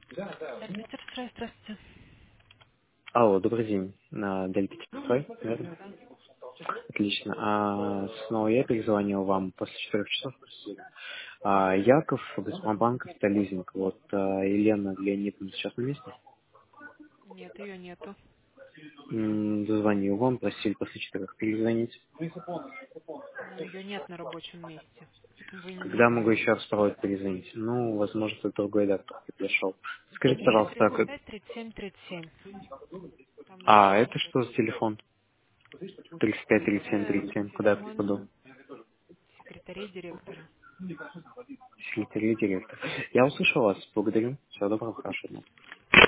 Дальмистер Строй, здравствуйте. Алло, добрый день. На Дельта Строй, верно? Да. Отлично. Снова я перезвонил вам после 4 часов. Яков, Газпромбанк, Автолизинг. Вот Елена Леонидовна сейчас на месте. Нет, ее нету. Дозвонил вам, просили после 4 перезвонить. Но ее нет на рабочем месте. Поэтому вы не Когда могу набрали. еще раз попробовать перезвонить? Ну, возможно, это другой доктор пришел. Скажите, Плюс пожалуйста, 35, 37, 37. Там это личный. что за телефон? 35, 37, Это 37. Куда я телефон попаду? секретарей директора. Секретарь или директор. Я услышал вас. Благодарю. Всего доброго, хорошего дня.